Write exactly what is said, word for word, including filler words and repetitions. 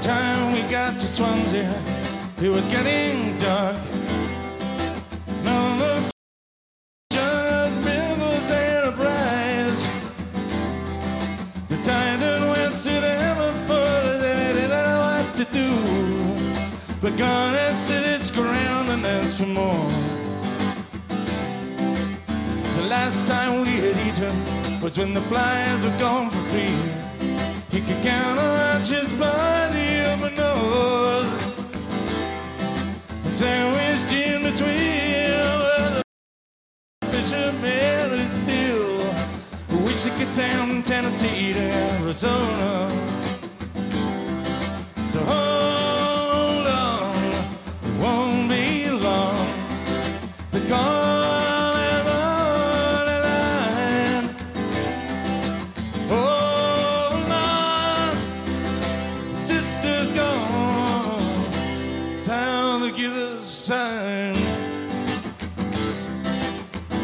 time we got to Swansea, it was getting dark. None of those just miracles and uprise. The tide and wested ever for they didn't know what to do. But God had stood its ground and asked for more. The last time we had eaten was when the flies were gone for free. He could count on his body up and nose and sandwiched in between where the fisherman is still. Wish he could sound Tennessee to Arizona. So hold on, it won't be long. The call is on the line. Hold on, sister's gone. Sound to give the sign.